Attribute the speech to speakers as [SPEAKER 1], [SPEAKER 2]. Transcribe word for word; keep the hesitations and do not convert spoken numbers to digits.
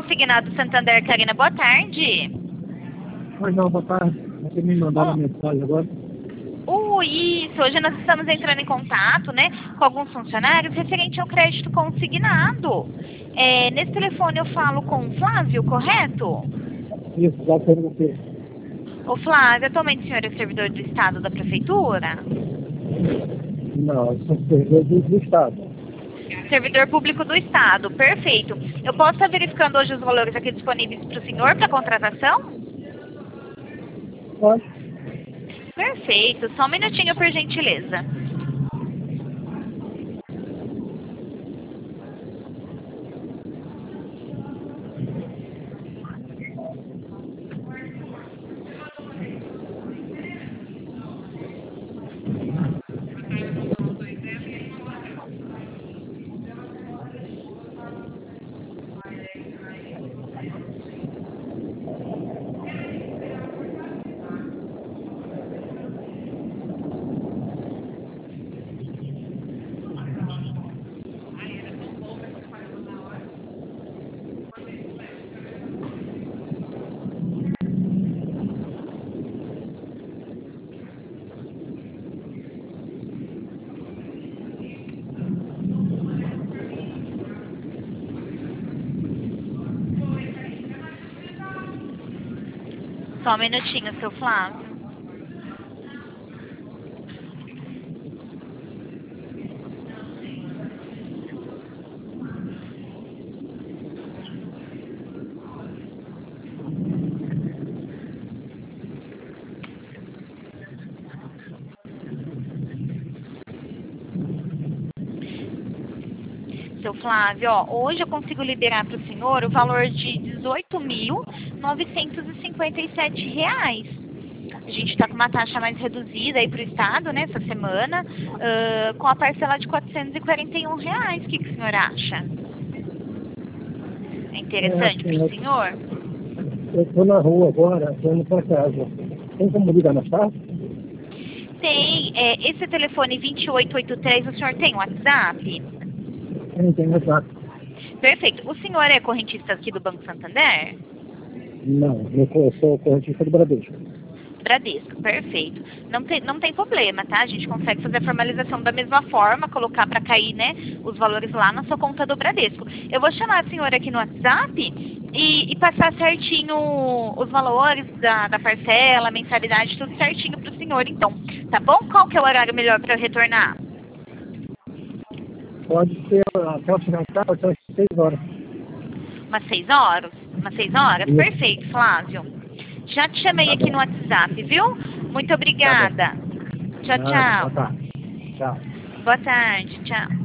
[SPEAKER 1] Consignado Santander, Karina, boa tarde.
[SPEAKER 2] Pois não, boa tarde. Você me mandaram
[SPEAKER 1] Oh.
[SPEAKER 2] mensagem agora.
[SPEAKER 1] Uh, isso, hoje nós estamos entrando em contato, né, com alguns funcionários referente ao crédito consignado. É, nesse telefone eu falo com o Flávio, correto?
[SPEAKER 2] Isso, já foi você.
[SPEAKER 1] Ô Flávio, atualmente o senhor é servidor do Estado da Prefeitura?
[SPEAKER 2] Não, eu sou servidor do, do Estado.
[SPEAKER 1] Servidor público do Estado, perfeito. Eu posso estar verificando hoje os valores aqui disponíveis para o senhor para contratação?
[SPEAKER 2] Pode.
[SPEAKER 1] Perfeito, só um minutinho por gentileza. Só um minutinho, seu Flávio. Seu Flávio, ó, hoje eu consigo liberar para o senhor o valor de dezoito mil novecentos e cinquenta e sete reais. A gente está com uma taxa mais reduzida aí para o Estado, né, essa semana, uh, com a parcela de quatrocentos e quarenta e um reais. O que, que o senhor acha? É interessante
[SPEAKER 2] É,
[SPEAKER 1] para o
[SPEAKER 2] eu-
[SPEAKER 1] senhor?
[SPEAKER 2] Eu estou na rua agora, estou indo para casa. Tem como ligar mais tarde?
[SPEAKER 1] Tem. É, esse telefone vinte e oito oitenta e três, o senhor tem WhatsApp?
[SPEAKER 2] Tem, tem WhatsApp.
[SPEAKER 1] Perfeito. O senhor é correntista aqui do Banco Santander?
[SPEAKER 2] Não, eu sou- eu sou correntista do Bradesco.
[SPEAKER 1] Bradesco, perfeito. Não tem, não tem problema, tá? A gente consegue fazer a formalização da mesma forma, colocar para cair, né, os valores lá na sua conta do Bradesco. Eu vou chamar a senhora aqui no WhatsApp e, e passar certinho os valores da, da parcela, mensalidade, tudo certinho para o senhor, então. Tá bom? Qual que é o horário melhor para eu retornar?
[SPEAKER 2] Pode ser até o final da tarde, até as seis horas.
[SPEAKER 1] Umas seis horas? Umas seis horas?
[SPEAKER 2] Isso.
[SPEAKER 1] Perfeito, Flávio. Já te chamei
[SPEAKER 2] Tá
[SPEAKER 1] aqui
[SPEAKER 2] bom.
[SPEAKER 1] no WhatsApp, viu? Muito
[SPEAKER 2] Tá bom.
[SPEAKER 1] obrigada. Tchau,
[SPEAKER 2] Nada,
[SPEAKER 1] tchau.
[SPEAKER 2] boa tarde. Tchau.
[SPEAKER 1] Boa tarde, tchau.